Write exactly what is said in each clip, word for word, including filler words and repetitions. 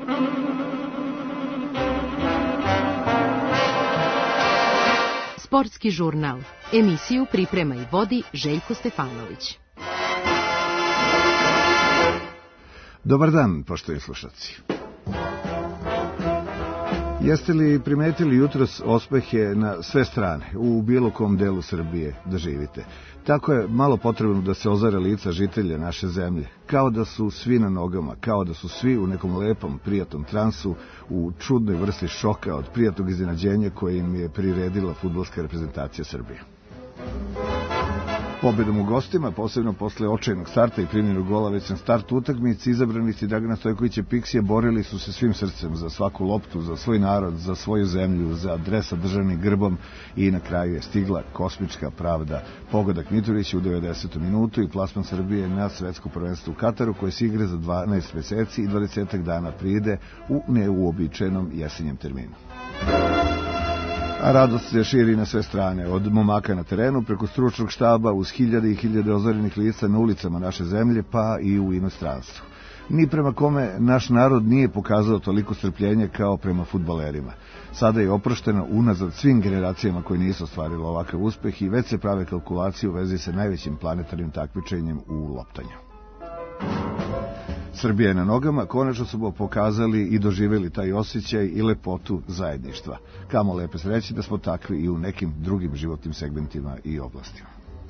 Sportski žurnal. Emisiju priprema i vodi Željko Stefanović. Dobar dan, poštovani slušalci. Jeste li primetili jutros ospehe na sve strane, u bilo kom delu Srbije da živite? Tako je malo potrebno da se ozare lica žitelja naše zemlje, kao da su svi na nogama, kao da su svi u nekom lepom, prijatnom transu, u čudnoj vrsti šoka od prijatnog iznenađenja koje im je priredila fudbalska reprezentacija Srbije. Pobedom u gostima, posebno posle očajnog starta i primljenog gola već na startu utakmice, izabranici Dragana Stojkovića Piksija borili su se svim srcem za svaku loptu, za svoj narod, za svoju zemlju, za dres sa državnim grbom i na kraju je stigla kosmička pravda. Pogodak Mitrovića u devedesetom minutu i plasman Srbije na svetsko prvenstvo u Kataru koje se igra za dvanaest meseci i dvadesetak dana pride u neuobičajenom jesenjem terminu. A radost se širi na sve strane, od momaka na terenu, preko stručnog štaba, uz hiljade i hiljade ozarenih lica na ulicama naše zemlje, pa i u inostranstvu. Ni prema kome naš narod nije pokazao toliko strpljenja kao prema fudbalerima. Sada je oprošteno unazad svim generacijama koje nisu ostvarili ovakav uspeh i već se prave kalkulacije u vezi sa najvećim planetarnim takmičenjem u loptanju. Srbija je na nogama, konačno su pokazali i doživjeli taj osjećaj i lepotu zajedništva. Kamo lepe sreće da smo takvi i u nekim drugim životnim segmentima i oblastima.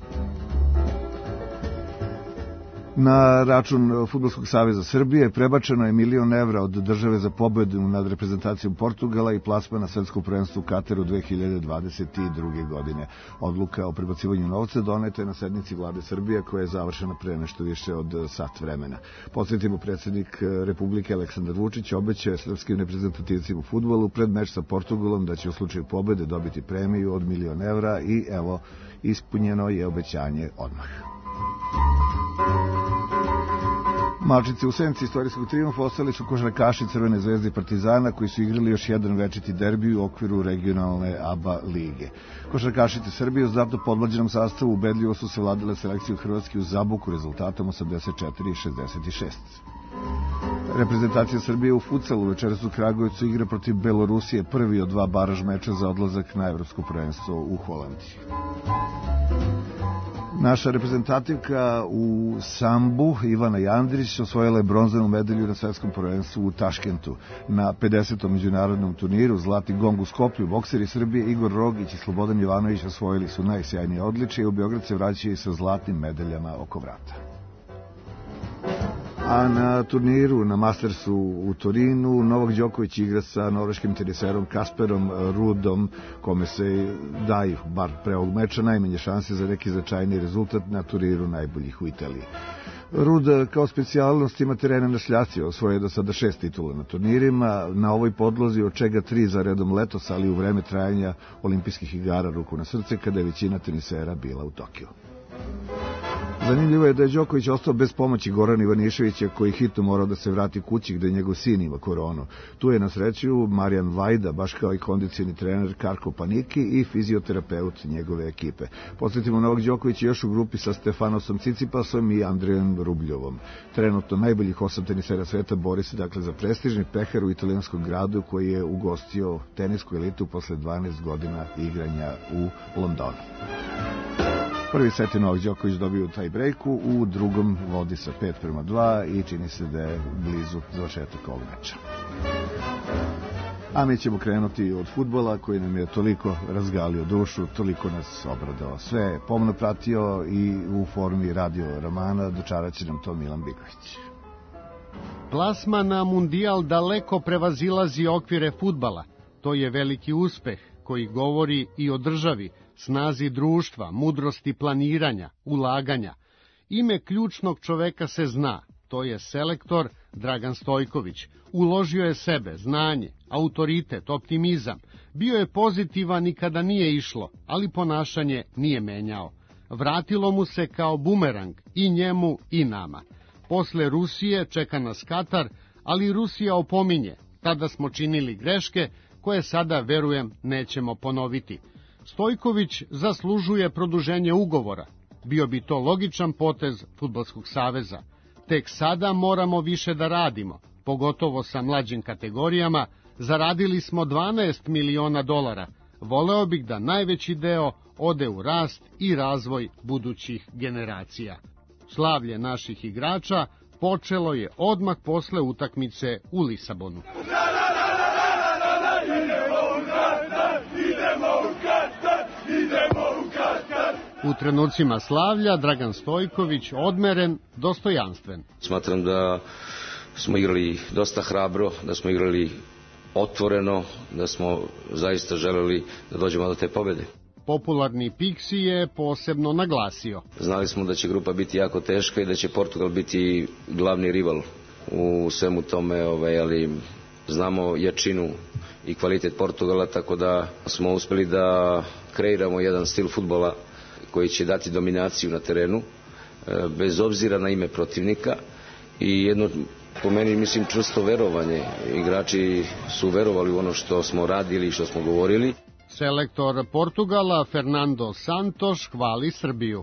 Na račun Fudbalskog saveza Srbije prebačeno je milion evra od države za pobedu nad reprezentacijom Portugala i plasman na svetskom prvenstvu u Kataru dve hiljade dvadeset druge. godine. Odluka o prebacivanju novca doneta je na sednici vlade Srbije koja je završena pre nešto više od sat vremena. Podsjetimo, predsjednik Republike Aleksandar Vučić obećao je srpskim reprezentativcima u fudbalu pred meč sa Portugalom da će u slučaju pobede dobiti premiju od milion evra i evo, ispunjeno je obećanje odmah. Malčice u senci istorijskog trijumfa ostali su košarkaši Crvene zvezde i Partizana koji su igrali još jedan večiti derbi u okviru regionalne A B A lige. Košarkašice Srbije u znatno podmlađenom sastavu ubedljivo su savladale selekciju Hrvatske u Zaboku rezultatom osamdeset četiri šezdeset šest. Reprezentacija Srbije u futsalu večeras u Kragujevcu igra protiv Belorusije, prvi od dva baraž meča za odlazak na evropsko prvenstvo u Holandiji. Naša reprezentativka u sambu, Ivana Jandrić, osvojila je bronzanu medalju na svetskom prvenstvu u Taškentu. Na pedesetom međunarodnom turniru Zlatni gong u Skoplju bokseri Srbije Igor Rogić i Slobodan Jovanović osvojili su najsjajnije odličje i u Beograd se vraćaju sa zlatnim medaljama oko vrata. A na turniru na Mastersu u Torinu Novak Đoković igra sa norveškim teniserom Kasperom Rudom, kome se daju, bar pre ovog meča, najmanje šanse za neki značajni rezultat na turniru najboljih u Italiji. Rud kao specijalnost ima terena na šljaci, osvojio do sada šest titula na turnirima, na ovoj podlozi od čega tri za redom letos, ali u vreme trajanja olimpijskih igara ruku na srce, kada je većina tenisera bila u Tokiju. Zanimljivo je da je Đoković ostao bez pomoći Gorana Ivaniševića, koji hitno morao da se vrati kući gde njegov sin ima koronu. Tu je na sreću Marijan Vajda, baš kao i kondicioni trener Karko Paniki i fizioterapeut njegove ekipe. Podsjetimo, Novak Đoković je još u grupi sa Stefanosom Cicipasom i Andrejom Rubljovom. Trenutno najboljih osam tenisera sveta bori se dakle za prestižni pehar u italijanskom gradu koji je ugostio tenisku elitu posle dvanaest godina igranja u Londonu. Prvi set je Novak Đoković dobio u taj brejku, u drugom vodi sa pet prema dva i čini se da je blizu završetak ovog meča. A mi ćemo krenuti od fudbala koji nam je toliko razgalio dušu, toliko nas obradao. Sve je pomno pratio i u formi radio romana dočarat će nam to Milan Bigović. Plasma na mundijal daleko prevazilazi okvire fudbala. To je veliki uspeh koji govori i o državi, snazi društva, mudrosti planiranja, ulaganja. Ime ključnog čoveka se zna, to je selektor Dragan Stojković. Uložio je sebe, znanje, autoritet, optimizam. Bio je pozitivan i kada nije išlo, ali ponašanje nije menjao. Vratilo mu se kao bumerang i njemu i nama. Posle Rusije čeka nas Katar, ali Rusija opominje. Tada smo činili greške koje sada, verujem, nećemo ponoviti. Stojković zaslužuje produženje ugovora. Bio bi to logičan potez Fudbalskog saveza. Tek sada moramo više da radimo. pogotovo sa mlađim kategorijama, zaradili smo dvanaest miliona dolara. Voleo bih da najveći deo ode u rast i razvoj budućih generacija. Slavlje naših igrača počelo je odmah posle utakmice u Lisabonu. U trenucima slavlja Dragan Stojković odmeren, dostojanstven. Smatram da smo igrali dosta hrabro, da smo igrali otvoreno, da smo zaista želeli da dođemo do te pobede. Popularni Pixi je posebno naglasio. Znali smo da će grupa biti jako teška i da će Portugal biti glavni rival u svemu tome, ovaj, ali znamo jačinu i kvalitet Portugala, tako da smo uspeli da kreiramo jedan stil fudbala koji će dati dominaciju na terenu, bez obzira na ime protivnika i jedno, po meni, mislim, čvrsto verovanje. Igrači su verovali u ono što smo radili i što smo govorili. Selektor Portugala Fernando Santos hvali Srbiju.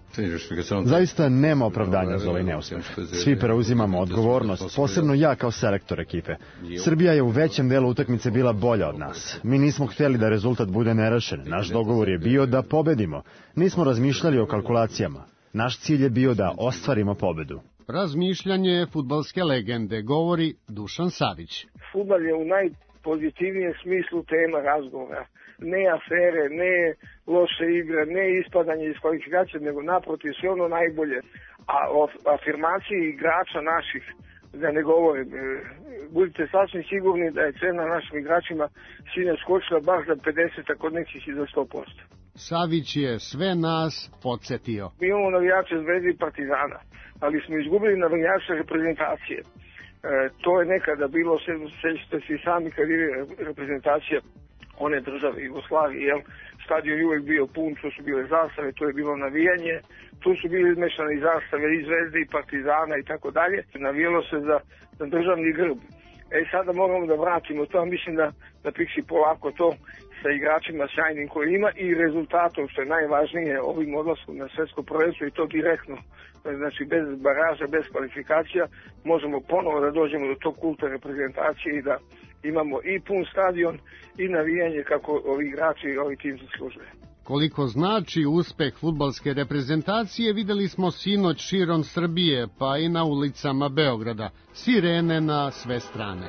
Zaista nema opravdanja za ovaj neuspeh. Svi preuzimamo odgovornost, posebno ja kao selektor ekipe. Srbija je u većem delu utakmice bila bolja od nas. Mi nismo htjeli da rezultat bude nerešen. Naš dogovor je bio da pobedimo. Nismo razmišljali o kalkulacijama. Naš cilj je bio da ostvarimo pobedu. Razmišljanje fudbalske legende, govori Dušan Savić. Fudbal je u najpozitivnijem smislu tema razgovora. Ne afere, ne loše igre, ne ispadanje iz kvalifikacije, nego naprotiv sve ono najbolje. A o afirmaciji igrača naših, da ne govorim, budite sasvim sigurni da je cena našim igračima sinoć skočila baš za pedeset, a kod nekih i za sto posto. Savić je sve nas podsjetio. Mi imamo navijače Zvezde i Partizana, ali smo izgubili navijače reprezentacije. E, to je nekada bilo, sećate se i sami kad je reprezentacija one države Jugoslavije, jel? Stadion je uvijek bio pun, tu su bile zastave, to je bilo navijanje, tu su bili izmešane i zastave i Zvezde i Partizana i tako dalje. Navijalo se za, za državni grb. E sada moramo da vratimo to, mislim da, da Pixi polako to sa igračima sjajnim koji ima i rezultatom, što je najvažnije, ovim odlaskom na svetsko prvenstvo i to direktno. Znači bez baraža, bez kvalifikacija možemo ponovo da dođemo do tog kulta reprezentacije i da imamo i pun stadion i navijanje kako ovi igrači i ovi tim zaslužuje. Koliko znači uspeh fudbalske reprezentacije videli smo sinoć širom Srbije, pa i na ulicama Beograda. Sirene na sve strane.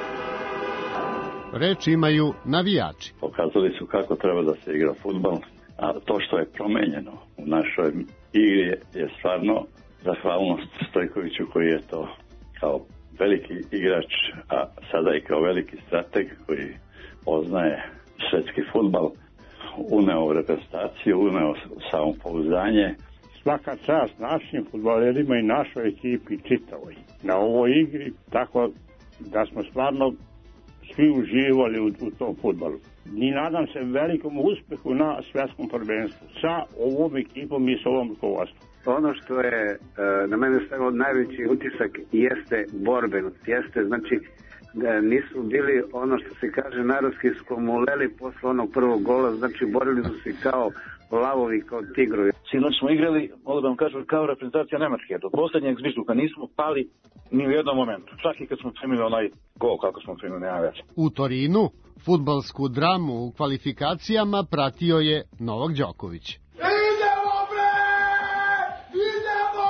Reč imaju navijači. Pokazali su kako treba da se igra fudbal, a to što je promenjeno u našoj igri je stvarno zahvalnost Stojkoviću koji je to kao veliki igrač, a sada i kao veliki strateg koji poznaje svetski fudbal, uneo u reprezentaciju, uneo samopouzdanje. Svaka čast našim fudbalerima i našoj ekipi čitavoj na ovoj igri, tako da smo stvarno svi uživali u, u tom fudbalu. I nadam se velikom uspehu na svjetskom prvenstvu sa ovom ekipom i s ovom rukovodstvom. Ono što je na mene stavilo najveći utisak jeste borbenost, jeste, znači da nisu bili ono što se kaže narodski skomuleli posle onog prvog gola, znači borili su se kao lavovi, kao tigrovi. Sinoć smo igrali, mogu da vam kažem, kao reprezentacija Nemačke. Do poslednjeg zvižduka nismo pali ni u jednom momentu. Čak i kad smo primili onaj gol, kako smo primili, nema već. U Torinu fudbalsku dramu u kvalifikacijama pratio je Novak Đoković. Idemo bre! Idemo!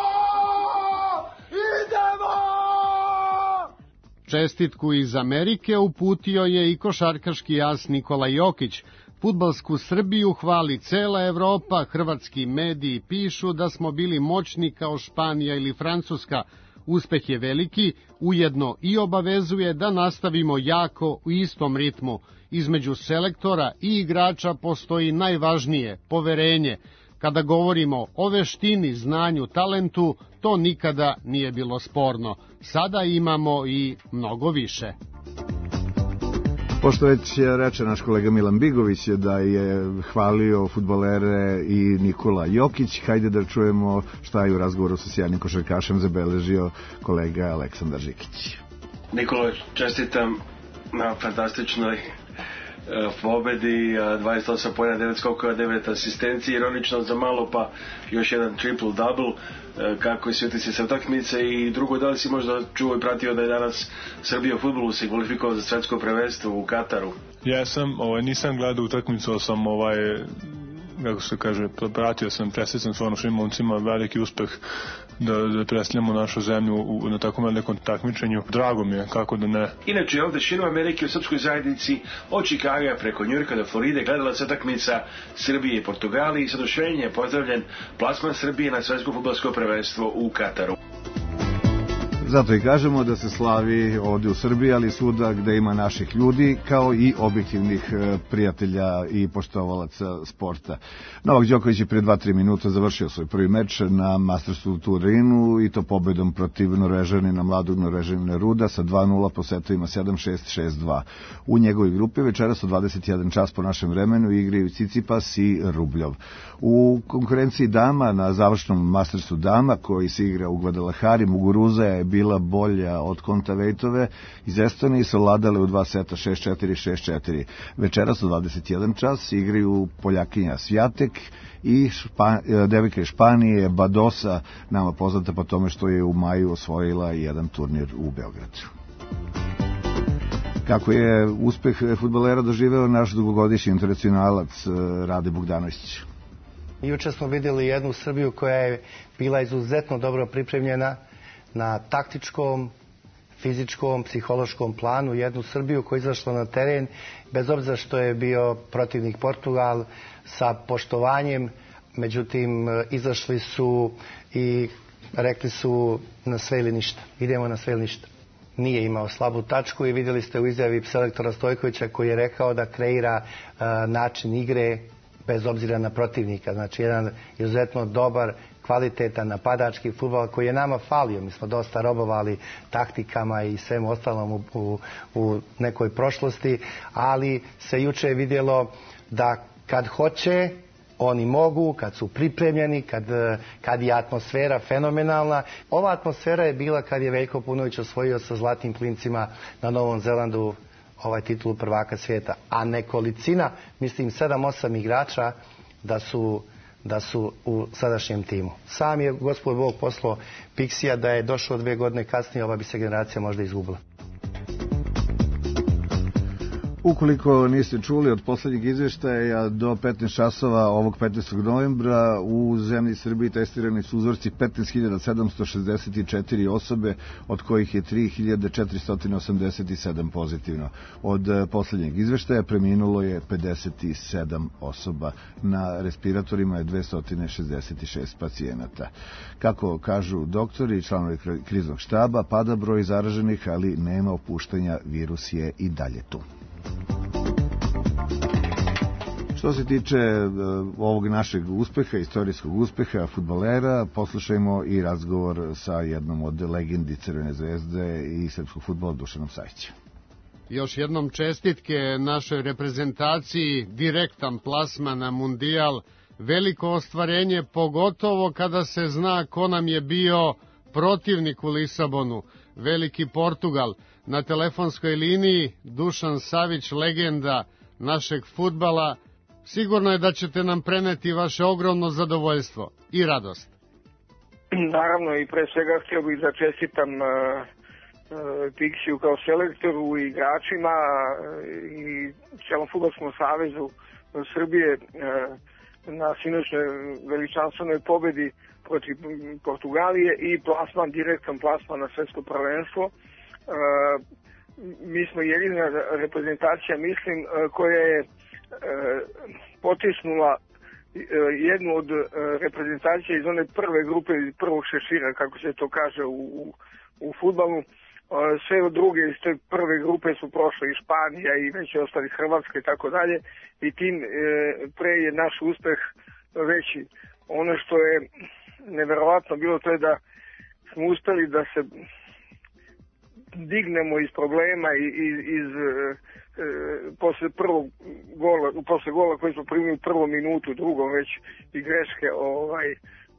Idemo! Čestitku iz Amerike uputio je i košarkaški as Nikola Jokić. Fudbalsku Srbiju hvali cela Evropa, hrvatski mediji pišu da smo bili moćni kao Španija ili Francuska. Uspeh je veliki, ujedno i obavezuje da nastavimo jako u istom ritmu. Između selektora i igrača postoji najvažnije, poverenje. Kada govorimo o veštini, znanju, talentu, to nikada nije bilo sporno. Sada imamo i mnogo više. Pošto već reče naš kolega Milan Bigović da je hvalio fudbalere i Nikola Jokić, hajde da čujemo šta je u razgovoru sa sjajnim košarkašem zabeležio kolega Aleksandar Žikić. Nikolo, čestitam na fantastičnoj pobedi, dvadeset osam poena, devet skokova, devet asistencija, ironično za malo pa još jedan triple-double. Kako si utisci sa utakmice i drugo, da li si možda čuo i pratio da je danas Srbija u fudbalu se kvalifikovao za svetsko prvenstvo u Kataru? Ja sam, ovaj, nisam gledao utakmicu, sam ovaj, kako se kaže, pratio sam, presjećam stvarno svim momcima, veliki uspeh da, da predstavljamo našu zemlju u, na takvom velikom takmičenju. Drago mi je, kako da ne. Inače, ovde širom Amerike u srpskoj zajednici od Čikaga preko Njujorka do Floride gledala se utakmica Srbije i Portugalije i sa oduševljenjem je pozdravljen plasman Srbije na svetsko fudbalsko prvenstvo u Kataru. Zato i kažemo da se slavi ovdje u Srbiji, ali svuda gde ima naših ljudi, kao i objektivnih prijatelja i poštovalaca sporta. Novak Đoković je pre dva tri minuta završio svoj prvi meč na Mastersu u Turinu i to pobedom protiv Norvežanina, mladog Norvežanina Ruda sa dva nula po setovima sedam šest, šest dva. U njegovoj grupi večeras u dvadeset jedan čas po našem vremenu igraju Cicipas i Rubljov. U konkurenciji dama na završnom Mastersu dama koji se igra u Guadalajari, Muguruza je bila bolja od Kontavejtove iz Estonije, su vladale u dva seta šest četiri, šest četiri. Večeras u dvadeset jedan čas igraju Poljakinja Svijatek i Špa, devojka iz Španije Badosa, nama poznata po tome što je u maju osvojila jedan turnir u Beogradu. Kako je uspeh fudbalera doživeo naš dugogodišnji internacionalac Rade Bogdanović? Juče smo vidjeli jednu Srbiju koja je bila izuzetno dobro pripremljena na taktičkom, fizičkom, psihološkom planu, jednu Srbiju koja je izašla na teren, bez obzira što je bio protivnik Portugal, sa poštovanjem, međutim izašli su i rekli su na sve ili ništa. Idemo na sve ili ništa. Nije imao slabu tačku i vidjeli ste u izjavi selektora Stojkovića koji je rekao da kreira uh, način igre bez obzira na protivnika. Znači jedan izuzetno dobar, kvalitetan napadački fudbal koji je nama falio. Mi smo dosta robovali taktikama i svemu ostalom u, u, u nekoj prošlosti, ali se juče je vidjelo da kad hoće, oni mogu, kad su pripremljeni, kad, kad je atmosfera fenomenalna. Ova atmosfera je bila kad je Veljko Punović osvojio sa Zlatnim klincima na Novom Zelandu ovaj titulu prvaka svijeta. A nekolicina, mislim sedam osam igrača da su, da su u sadašnjem timu. Sam je Gospod Bog poslao Piksija da je došao dve godine kasnije, ova bi se generacija možda izgubila. Ukoliko niste čuli od poslednjeg izveštaja, do petnaest časova ovog petnaestog novembra u zemlji Srbiji testirani su uzorci petnaest hiljada sedamsto šezdeset četiri osobe, od kojih je tri hiljade četiristo osamdeset sedam pozitivno. Od poslednjeg izveštaja preminulo je pedeset sedam osoba. Na respiratorima je dvesta šezdeset šest pacijenata. Kako kažu doktori i članovi kriznog štaba, pada broj zaraženih, ali nema opuštanja, virus je i dalje tu. Što se tiče ovog našeg uspeha, istorijskog uspeha fudbalera, poslušajmo i razgovor sa jednom od legendi Crvene zvezde i srpskog fudbala, Dušanom Sajićem. Još jednom čestitke našoj reprezentaciji, direktan plasman na mundijal, veliko ostvarenje, pogotovo kada se zna ko nam je bio protivnik u Lisabonu, veliki Portugal. Na telefonskoj liniji Dušan Savić, legenda našeg fudbala. Sigurno je da ćete nam preneti vaše ogromno zadovoljstvo i radost. Naravno, i pre svega htio bih da čestitam uh, uh, Piksiju kao selektoru i igračima uh, i cijelom fudbalskom savezu Srbije uh, na sinoćnoj veličanstvenoj pobedi protiv Portugalije i plasman, direktan plasman na svetsko prvenstvo. Uh, mi smo jedina reprezentacija, mislim, uh, koja je uh, potisnula uh, jednu od uh, reprezentacija iz one prve grupe, iz prvog šešira, kako se to kaže u, u, u fudbalu. Uh, sve od druge iz te prve grupe su prošle i Španija i već ostali Hrvatska i tako dalje, i tim uh, pre je naš uspeh veći. Ono što je neverovatno bilo, to je da smo uspeli da se dignemo iz problema i iz, iz e, posle prvog gola, posle gola koji smo primili u prvom minutu, drugom već i greške ovaj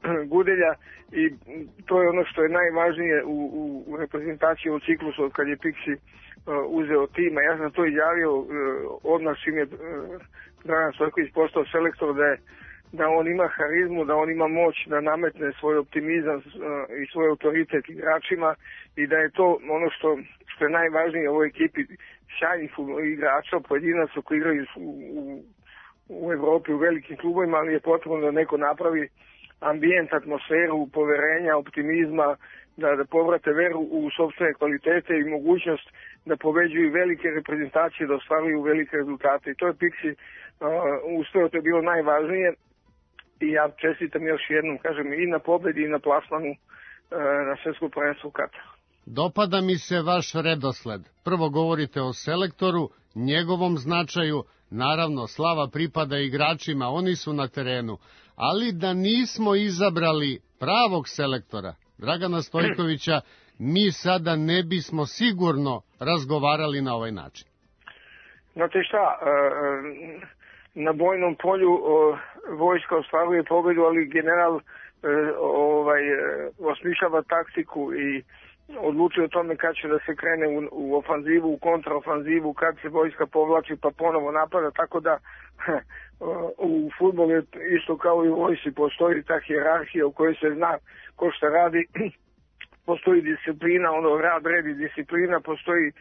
Gudelja i to je ono što je najvažnije u, u, u reprezentaciji od ciklusu od kad je Pixi uzeo tima. Ja sam to izjavio odmah čim je Dragan Stojković postao selektor, da je da on ima harizmu, da on ima moć da nametne svoj optimizam i svoj autoritet igračima i da je to ono što, što je najvažnije u ovoj ekipi sjajnih igrača, pojedinaca koji igraju u, u, u Evropi u velikim klubovima, ali je potrebno da neko napravi ambijent, atmosferu, poverenja, optimizma, da, da povrate veru u sopstvene kvalitete i mogućnost da pobeđuju velike reprezentacije, da ostvaruju velike rezultate. I to je Pixi uh, uspeo, to je bilo najvažnije. I ja čestitam još jednom, kažem, i na pobedi i na plasmanu uh, na svjetsko prvenstvo u Kataru. Dopada mi se vaš redosled. Prvo govorite o selektoru, njegovom značaju, naravno slava pripada igračima, oni su na terenu, ali da nismo izabrali pravog selektora, Dragana Stojkovića, mi sada ne bismo sigurno razgovarali na ovaj način. Znate šta, na bojnom polju vojska ostvaruje pobedu, ali general ovaj, osmišljava taktiku i odlučuje o tome kad će da se krene u, u ofanzivu, u kontraofanzivu, kad se vojska povlači pa ponovo napada, tako da u fudbalu je isto kao i u vojsci, postoji ta hijerarhija u kojoj se zna ko šta radi, postoji disciplina, ono rad, red i disciplina, postoji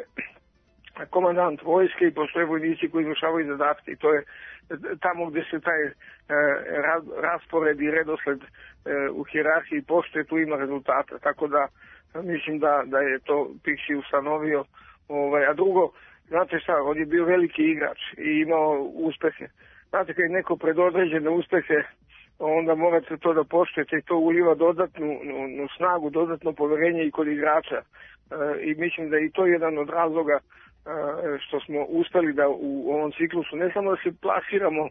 komandant vojske i postoje vojnici koji izvršavaju zadatke i to je tamo gde se taj e, raspored i redosled e, u hijerarhiji postoje, tu ima rezultata, tako da mislim da, da je to Pixi ustanovio. Ovaj, a drugo, znate šta, on je bio veliki igrač i imao uspehe. Znate, kad je neko predodređene uspehe, onda morate to da poštujete i to uliva dodatnu nu, nu snagu, dodatno poverenje i kod igrača. E, I mislim da je i to jedan od razloga e, što smo uspeli da u ovom ciklusu ne samo da se plasiramo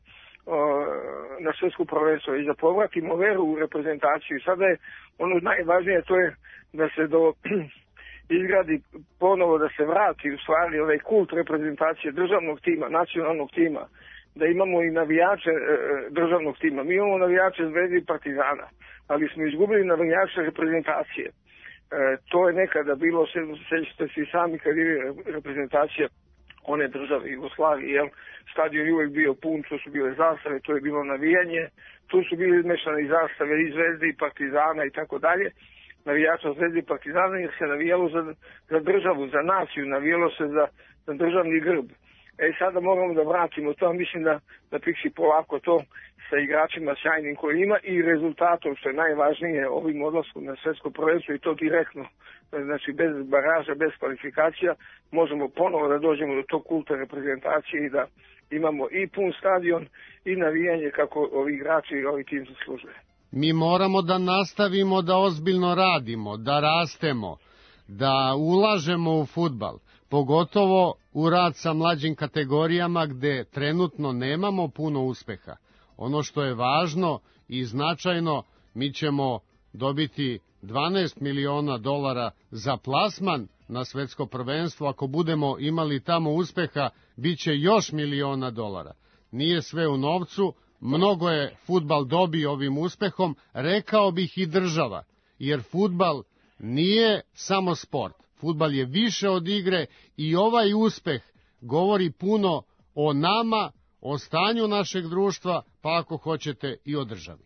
na svjetsko prvenstvo i da povratimo veru u reprezentaciju. Sada je ono najvažnije, to je da se do izgradi ponovo, da se vrati u stvari ovaj kult reprezentacije državnog tima, nacionalnog tima, da imamo i navijače e, državnog tima. Mi imamo navijače Zvezde i Partizana, ali smo izgubili navijače reprezentacije. E, to je nekada bilo, sećate se i sami kad je reprezentacija one države Jugoslavije, jel? Stadion je uvijek bio pun, to su bile zastave, to je bilo navijanje, tu su bili izmešane i zastave i Zvezde i Partizana i tako dalje, navijača Zvezde i Partizana, jer se navijalo za, za državu, za naciju, navijalo se za, za državni grb. E sada moramo da vratimo to, mislim da, da Pixi polako to sa igračima sjajnim koji ima i rezultatom, što je najvažnije, ovim odlaskom na svjetsko prvenstvo i to direktno, znači bez baraža, bez kvalifikacija, možemo ponovo da dođemo do tog kulta reprezentacije i da imamo i pun stadion i navijanje kako ovi igrači i ovi tim zaslužuje. Mi moramo da nastavimo da ozbiljno radimo, da rastemo, da ulažemo u fudbal, pogotovo u rad sa mlađim kategorijama gde trenutno nemamo puno uspeha. Ono što je važno i značajno, mi ćemo dobiti dvanaest miliona dolara za plasman na svetsko prvenstvo. Ako budemo imali tamo uspeha, bit će još miliona dolara. Nije sve u novcu, mnogo je fudbal dobio ovim uspehom, rekao bih i država, jer fudbal nije samo sport. Fudbal je više od igre i ovaj uspeh govori puno o nama, o stanju našeg društva, pa ako hoćete i o državi.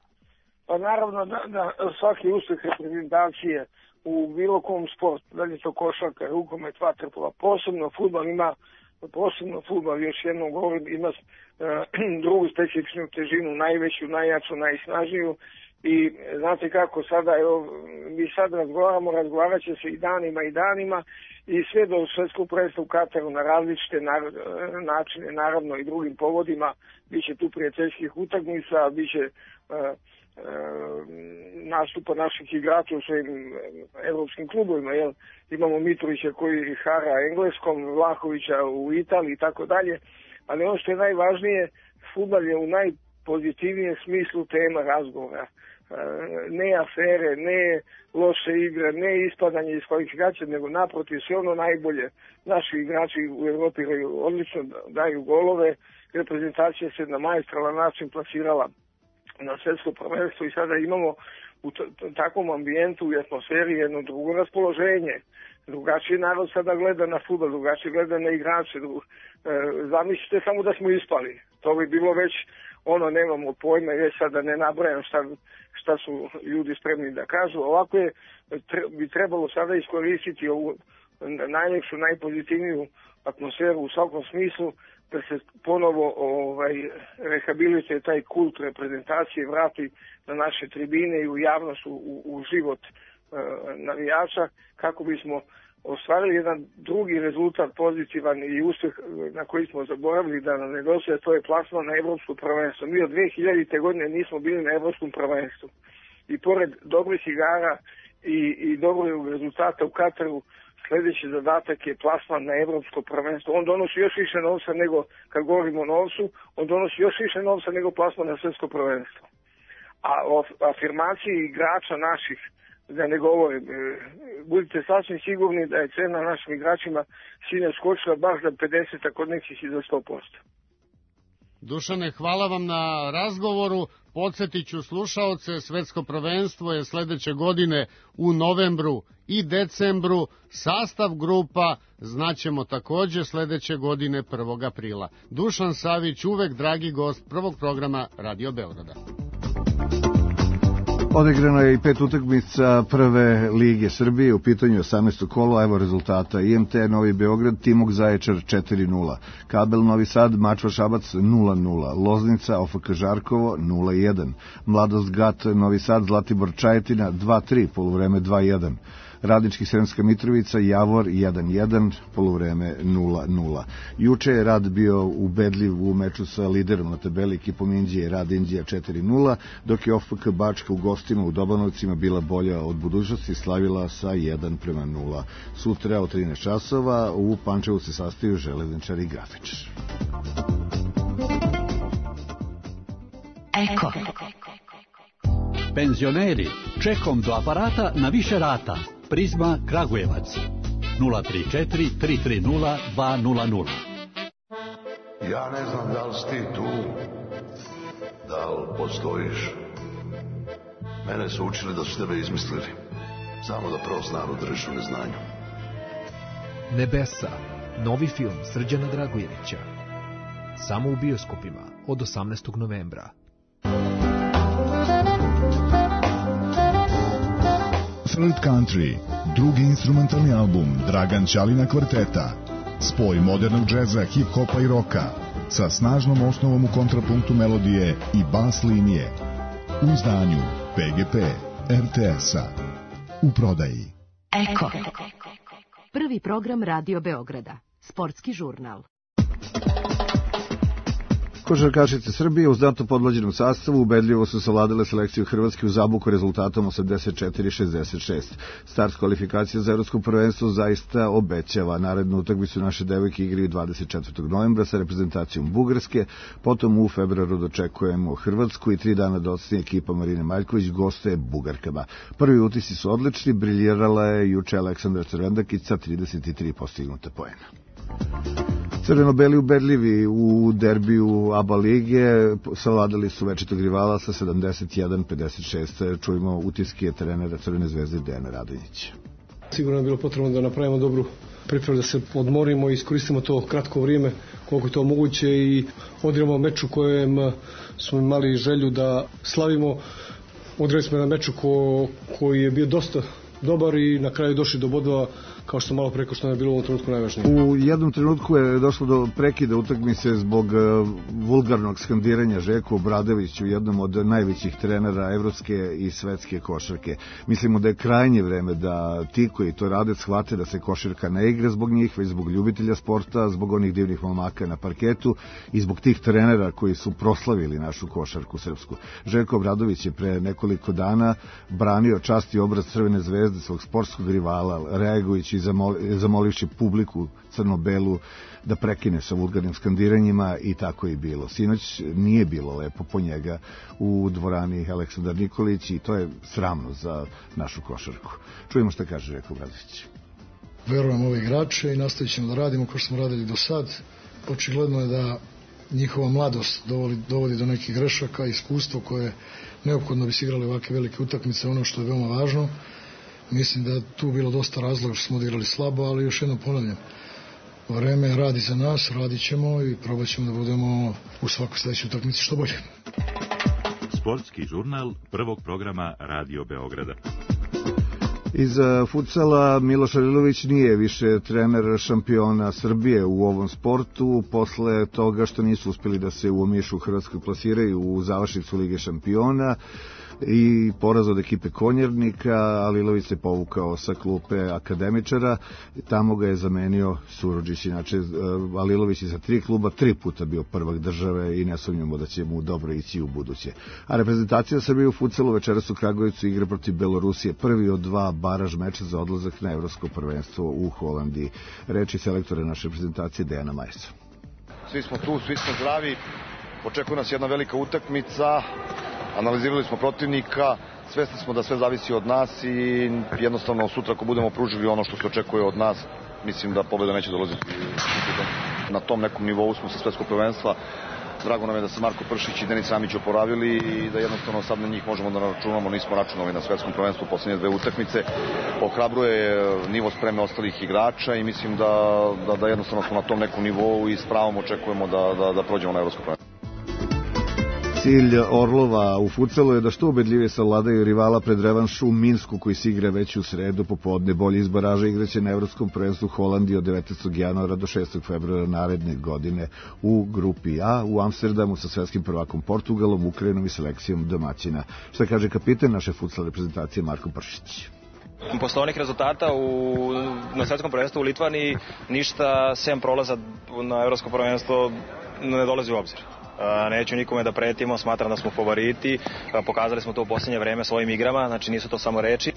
Pa naravno da, da svaki uspeh reprezentacije u bilo kom sportu, da li je to košarka, rukomet, vaterpolo, posebno fudbal ima, posebno fudbal, još jednom govorim, ima uh, drugu specifičnu težinu, najveću, najjaču, najsnažniju. I znate kako sada, evo, mi sad razgovaramo, razgovarat će se i danima i danima i sve do svetskog prvenstva u Kataru na različite načine, naravno i drugim povodima, bit će tu prijateljskih utakmica, bit će uh, uh, nastupa naših igrača u svojim evropskim klubovima, jel? Imamo Mitrovića koji hara engleskom, Vlahovića u Italiji i tako dalje, ali ono što je najvažnije, fudbal je u najpozitivnijem smislu tema razgovora. Ne afere, ne loše igre, ne ispadanje iz kvalifikacije, nego naprotiv sve ono najbolje. Naši igrači u Evropi odlično daju golove, reprezentacija se na maestralan način plasirala na svjetsko prvenstvo i sada imamo u takvom ambijentu i atmosferi jedno drugo raspoloženje. Drugačiji narod sada gleda na fudbal, drugačiji gleda na igrače. Dru... E, zamislite samo da smo ispali. To bi bilo već ono, nemamo pojma, već sada ne nabrajam šta, šta su ljudi spremni da kažu. Ovako je, tre, bi trebalo sada iskoristiti ovu najljepšu, najpozitivniju atmosferu u svakom smislu, da se ponovo ovaj, rehabilituje taj kult reprezentacije, vrati na naše tribine i u javnost, u, u život e, navijača, kako bismo ostvarili jedan drugi rezultat pozitivan i uspjeh na koji smo zaboravili da nam nedostaje, to je plasman na evropsko prvenstvo. Mi od dve hiljadite godine nismo bili na evropskom prvenstvu. I pored dobrih igara i, i dobrog rezultata u Kataru, sljedeći zadatak je plasman na evropsko prvenstvo. On donosi još više novca nego, kad govorimo o novcu, on donosi još više novca nego plasman na svjetsko prvenstvo. A o afirmaciji igrača naših, da ne govorim, budite sasvim sigurni da je cena našim igračima sine skočila baš za pedeset, a kod nekih i za sto posto. Dušane, hvala vam na razgovoru. Podsjetit ću slušaoce, svetsko prvenstvo je sledeće godine u novembru i decembru. Sastav grupa znaćemo takođe sledeće godine prvog aprila. Dušan Savić, uvek dragi gost prvog programa Radio Beograda. Odigrano je i pet utakmica prve lige Srbije, u pitanju osamnaesto kolo, evo rezultata. I M T Novi Beograd, Timok Zaječar četiri nula, Kabel Novi Sad, Mačva Šabac nula nula, Loznica, O F K Žarkovo nula jedan, Mladost Gat Novi Sad, Zlatibor Čajetina dva tri, poluvreme dva jedan, Radnički Sremska Mitrovica, Javor jedan jedan, poluvreme nula nula. Juče je Rad bio ubedljiv u meču sa liderom na tabeli ekipom Indije, Rad Indija četiri nula, dok je O F K Bačka u gostima u Dobanovcima bila bolja od budućnosti, slavila sa jedan prema nula. Sutra od trinaest časova u Pančevu se sastaju Železničar i Grafičar. Eko. Penzioneri, čekom do aparata na više rata. Prizma Kragujevac nula tri četiri tri tri nula dva nula nula. Ja ne znam da li si ti tu, da li postojiš. Mene su učili da su tebe izmislili, samo da prost narod drži u neznanju. Nebesa, novi film Srđana Dragojevića. Samo u bioskopima od osamnaestog novembra. Third Country, drugi instrumentalni album Dragan Ćalina kvarteta. Spoj modernog džeza, hip-hopa i roka sa snažnom osnovom u kontrapunktu melodije i bas linije. U izdanju P G P R T S-a. U prodaji. Eko. Prvi program Radio Beograda. Sportski žurnal. Košarkašice Srbije u znatno podmlađenom sastavu ubedljivo su savladale selekciju Hrvatske u Zabuku rezultatom osamdeset četiri šezdeset šest. Start kvalifikacija za evropsko prvenstvo zaista obećava. Narednu utakmicu naše devojke igraju dvadeset četvrtog novembra sa reprezentacijom Bugarske, potom u februaru dočekujemo Hrvatsku i tri dana dodatnije ekipa Marine Maljković goste Bugarkama. Prvi utisci su odlični, briljirala je juče Aleksandra Crvendakić sa trideset tri postignuta poena. Crveno-beli ubedljivi u derbiju A B A lige savladali su večitog rivala sa sedamdeset jedan pedeset šest. Čujemo utiske trenera Crvene zvezde Dejana Radonjića. Sigurno je bilo potrebno da napravimo dobru pripremu, da se odmorimo i iskoristimo to kratko vrijeme koliko je to moguće i odigramo meč u kojem smo imali želju da slavimo. Odigrali smo jedan meč ko, koji je bio dosta dobar i na kraju došli do bodova, kao što malo preko što je bilo u ovom trenutku najvažnije. U jednom trenutku je došlo do prekida utakmice zbog uh, vulgarnog skandiranja Željku Obradoviću, jednom od najvećih trenera evropske i svetske košarke. Mislimo da je krajnje vreme da ti koji to rade shvate da se košarka ne igra zbog njih, već zbog ljubitelja sporta, zbog onih divnih momaka na parketu i zbog tih trenera koji su proslavili našu košarku srpsku. Željko Obradović je pre nekoliko dana branio čast i obraz Crvene zvezde, svog sportskog rivala, reagujući i zamolivši publiku crno-belu da prekine sa vulgarnim skandiranjima i tako je bilo. Sinoć nije bilo lepo po njega u dvorani Aleksandar Nikolić i to je sramno za našu košarku. Čujemo šta kaže Željko Obradović. Verujem ove igrače i nastavit ćemo da radimo kao što smo radili do sad. Očigledno je da njihova mladost dovodi, dovodi do nekih grešaka, iskustvo koje je neophodno da bi se igrali ovakve velike utakmice, ono što je veoma važno. Mislim da je tu bilo dosta razloga što smo odigrali slabo, ali još jednom ponavljam, vreme radi za nas, radit ćemo i probat ćemo da budemo u svakoj sledećoj utakmici što bolje. Sportski žurnal prvog programa Radio Beograda. Iz futsala Miloš Alilović nije više trener šampiona Srbije u ovom sportu posle toga što nisu uspeli da se uomišu u Hrvatskoj plasiraju u završnicu Lige šampiona i poraz od ekipe Konjernika. Alilović se povukao sa klupe akademičara, tamo ga je zamenio Surodžić. Inače, Alilović je za tri kluba tri puta bio prvak države i ne sumnjamo da će mu dobro ići u buduće. A reprezentacija Srbije u futsalu večeras u Kragujevcu igra protiv Belorusije, prvi od dva baraž meča za odlazak na evropsko prvenstvo u Holandiji. Reči selektora naše reprezentacije Dejana Majesa. Svi smo tu, svi smo zdravi, očekuje nas jedna velika utakmica. Analizirali smo protivnika, svesni smo da sve zavisi od nas i jednostavno sutra ako budemo pružili ono što se očekuje od nas, mislim da pobjeda neće dolaziti. Na tom nekom nivou smo sa svetskog prvenstva. Drago nam je da se Marko Pršić i Denis Ramić oporavili i da jednostavno sad na njih možemo da računamo, nismo računali na svetskom prvenstvu poslednje dve utakmice. Ohrabruje nivo spreme ostalih igrača i mislim da, da, da jednostavno smo na tom nekom nivou i s pravom očekujemo da, da, da prođemo na evropsko prvenstvo. Cilj Orlova u futsalu je da što ubedljivije savladaju rivala pred revanš u Minsku koji se igra već u sredu popodne. Bolji iz baraža igraće na evropskom prvenstvu Holandije od devetnaestog januara do šestog februara naredne godine u grupi A u Amsterdamu sa svetskim prvakom Portugalom, Ukrajinom i selekcijom domaćina. Šta kaže kapitan naše futsal reprezentacije Marko Pršić? Posle onih rezultata u, na svetskom prvenstvu u Litvaniji ništa sem prolaza na evropsko prvenstvo ne dolazi u obzir. Neću nikome da pretimo, smatram da smo favoriti, pokazali smo to u posljednje vreme svojim igrama, znači nisu to samo reči.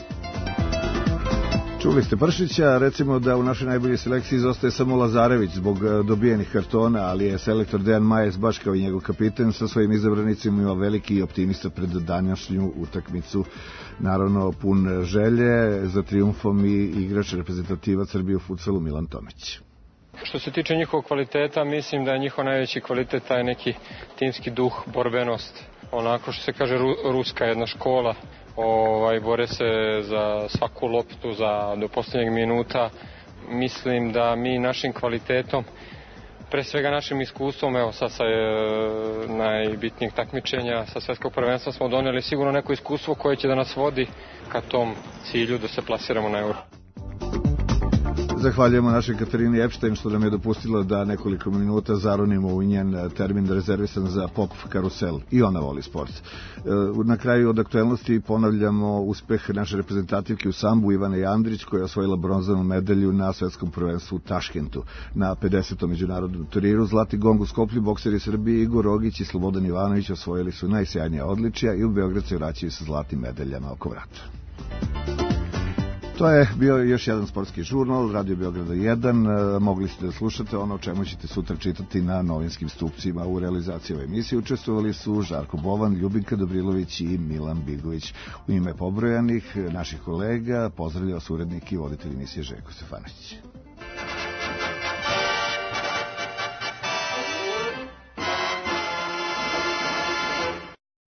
Čuli ste Pršića, recimo da u našoj najboljoj selekciji izostaje samo Lazarević zbog dobijenih kartona, ali je selektor Dejan Majes, baš kao i njegov kapiten, sa svojim izabranicima ima veliki optimista pred današnju utakmicu. Naravno, pun želje za trijumfom i igrač reprezentativac Srbije u futsalu Milan Tomić. Što se tiče njihovog kvaliteta, mislim da je njihov najveći kvalitet taj neki timski duh, borbenost. Onako što se kaže ru, ruska jedna škola, ovaj, bore se za svaku loptu, za, do posljednjeg minuta. Mislim da mi našim kvalitetom, pre svega našim iskustvom, evo sad sa e, najbitnijeg takmičenja sa svetskog prvenstva smo doneli sigurno neko iskustvo koje će da nas vodi ka tom cilju da se plasiramo na Euro. Zahvaljujemo našoj Katarini Epstein što nam je dopustila da nekoliko minuta zaronimo u njen termin rezervisan za pop karusel. I ona voli sport. Na kraju od aktuelnosti ponavljamo uspeh naše reprezentativke u sambu Ivane Jandrić koja je osvojila bronzanu medalju na svetskom prvenstvu u Taškentu. Na pedesetom međunarodnom turniru Zlati gong u Skoplju bokseri Srbije Igor Rogić i Slobodan Ivanović osvojili su najsjajnija odličija i u Beograd se vraćaju sa zlatnim medaljama oko vrata. To je bio još jedan sportski žurnal Radio Beograda jedan. Mogli ste da slušate ono o čemu ćete sutra čitati na novinskim stupcima. U realizaciji ove emisije učestvovali su Žarko Bovan, Ljubinka Dobrilović i Milan Bigović. U ime pobrojanih naših kolega pozdravljao se urednik i voditelj emisije Željko Stefanović.